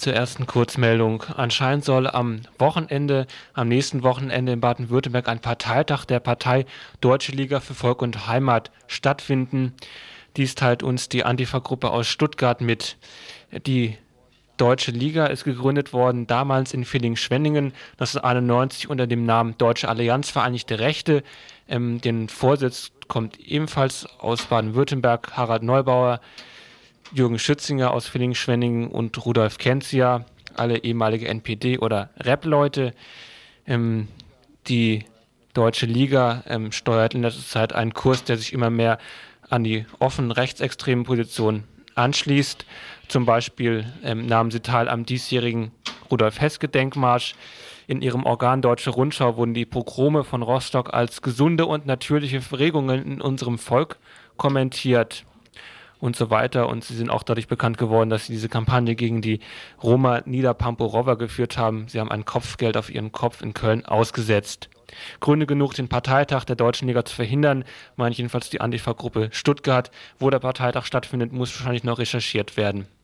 Zur ersten Kurzmeldung. Anscheinend soll am nächsten Wochenende in Baden-Württemberg ein Parteitag der Partei Deutsche Liga für Volk und Heimat stattfinden. Dies teilt uns die Antifa-Gruppe aus Stuttgart mit. Die Deutsche Liga ist gegründet worden, damals in Villingen-Schwenningen, 1991 unter dem Namen Deutsche Allianz Vereinigte Rechte. Den Vorsitz kommt ebenfalls aus Baden-Württemberg Harald Neubauer, Jürgen Schützinger aus Villingen-Schwenningen und Rudolf Kenzia, alle ehemalige NPD- oder Rep-Leute. Die Deutsche Liga steuert in letzter Zeit einen Kurs, der sich immer mehr an die offen rechtsextremen Positionen anschließt. Zum Beispiel nahmen sie teil am diesjährigen Rudolf-Hess-Gedenkmarsch. In ihrem Organ Deutsche Rundschau wurden die Pogrome von Rostock als gesunde und natürliche Regungen in unserem Volk kommentiert und so weiter. Und sie sind auch dadurch bekannt geworden, dass sie diese Kampagne gegen die Roma Niederpamporowa geführt haben. Sie haben ein Kopfgeld auf ihren Kopf in Köln ausgesetzt. Gründe genug, den Parteitag der Deutschen Liga zu verhindern, meint jedenfalls die Antifa-Gruppe Stuttgart. Wo der Parteitag stattfindet, muss wahrscheinlich noch recherchiert werden.